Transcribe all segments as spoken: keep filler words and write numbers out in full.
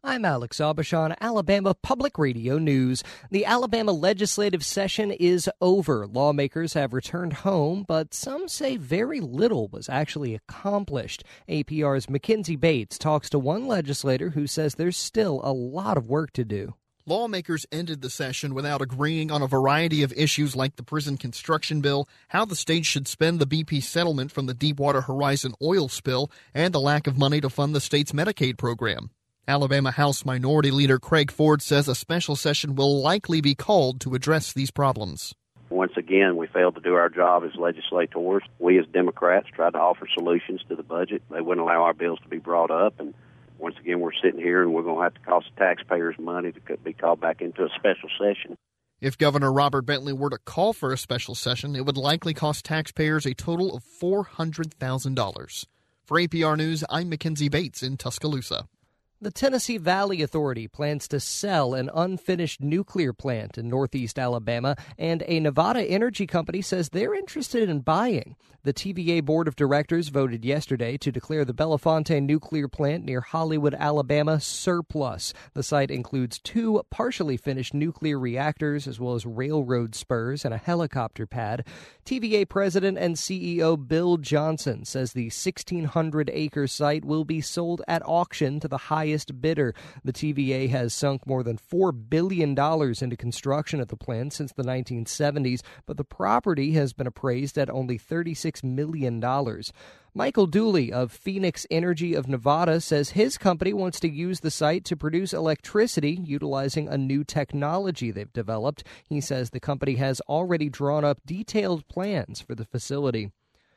I'm Alex Aubuchon, Alabama Public Radio News. The Alabama legislative session is over. Lawmakers have returned home, but some say very little was actually accomplished. A P R's Mackenzie Bates talks to one legislator who says there's still a lot of work to do. Lawmakers ended the session without agreeing on a variety of issues like the prison construction bill, how the state should spend the B P settlement from the Deepwater Horizon oil spill, and the lack of money to fund the state's Medicaid program. Alabama House Minority Leader Craig Ford says a special session will likely be called to address these problems. Once again, we failed to do our job as legislators. We as Democrats tried to offer solutions to the budget. They wouldn't allow our bills to be brought up, and once again, we're sitting here and we're going to have to cost taxpayers money to be called back into a special session. If Governor Robert Bentley were to call for a special session, it would likely cost taxpayers a total of four hundred thousand dollars. For A P R News, I'm Mackenzie Bates in Tuscaloosa. The Tennessee Valley Authority plans to sell an unfinished nuclear plant in northeast Alabama, and a Nevada energy company says they're interested in buying. The T V A Board of Directors voted yesterday to declare the Bellefonte nuclear plant near Hollywood, Alabama, surplus. The site includes two partially finished nuclear reactors, as well as railroad spurs and a helicopter pad. T V A President and C E O Bill Johnson says the sixteen hundred acre site will be sold at auction to the highest bidder. The T V A has sunk more than four billion dollars into construction of the plant since the nineteen seventies, but the property has been appraised at only thirty-six million dollars. Michael Dooley of Phoenix Energy of Nevada says his company wants to use the site to produce electricity utilizing a new technology they've developed. He says the company has already drawn up detailed plans for the facility.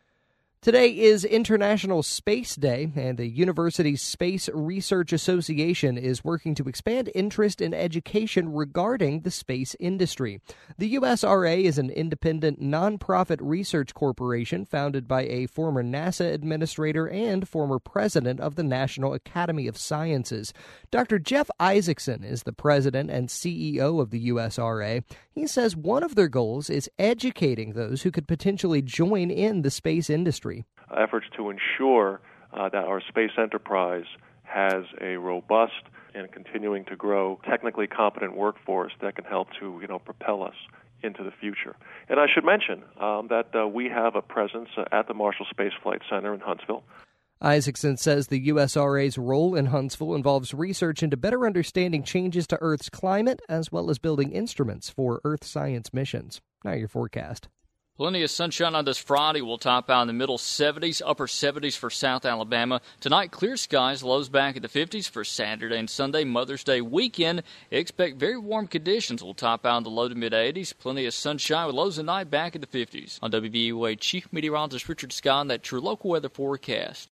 Today is International Space Day, and the University's Space Research Association is working to expand interest in education regarding the space industry. The U S R A is an independent nonprofit research corporation founded by a former NASA administrator and former president of the National Academy of Sciences. Doctor Jeff Isaacson is the president and C E O of the U S R A. He says one of their goals is educating those who could potentially join in the space industry. Efforts to ensure uh, that our space enterprise has a robust and continuing to grow technically competent workforce that can help to, you know, propel us into the future. And I should mention um, that uh, we have a presence uh, at the Marshall Space Flight Center in Huntsville. Isaacson says the U S R A's role in Huntsville involves research into better understanding changes to Earth's climate, as well as building instruments for Earth science missions. Now your forecast. Plenty of sunshine on this Friday. We'll top out in the middle seventies, upper seventies for South Alabama. Tonight, clear skies, lows back at the fifties for Saturday and Sunday, Mother's Day weekend. Expect very warm conditions. We'll top out in the low to mid eighties. Plenty of sunshine with lows tonight back at the fifties. On W V U A Chief Meteorologist Richard Scott, that True Local Weather forecast.